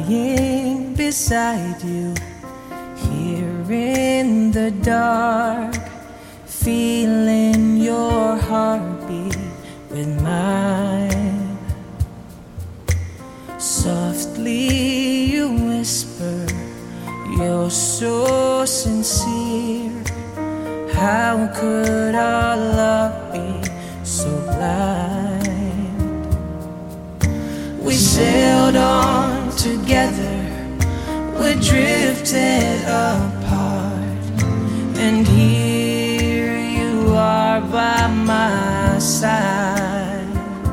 lying beside you, here in the dark, feeling your heartbeat with mine. Softly you whisper, you're so sincere. How could our love be so blind? We sailed on together, we drifted apart, and here you are by my side.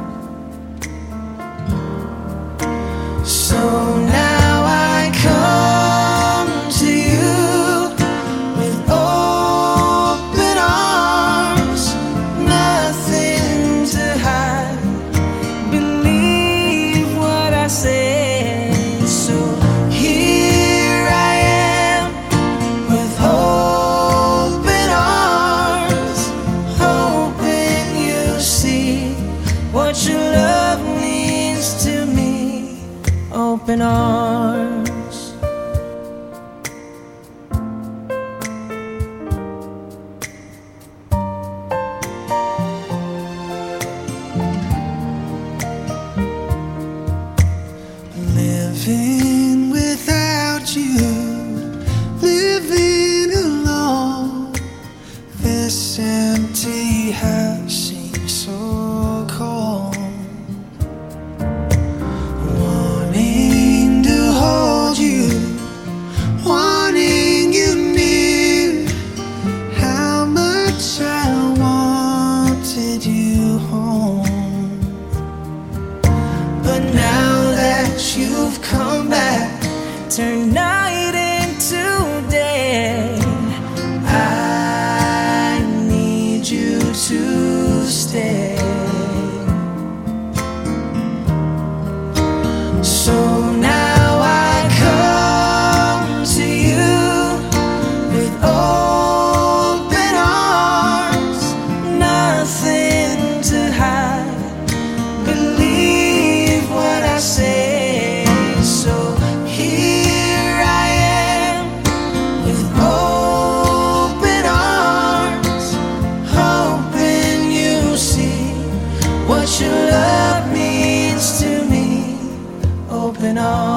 So now I come to you with open arms, nothing to hide. Believe what I say. So here I am with open arms, hoping you see what your love means to me. Open arms. Living without you, living alone. This empty house seems so cold. Wanting to hold you, wanting you near. How much I wanted you home. But now that you've come back, turn night into day, I need you to stay. So now I come to you with open arms, nothing to hide. Believe what I say. So here I am with open arms, hoping you see what your love means to me. Open arms.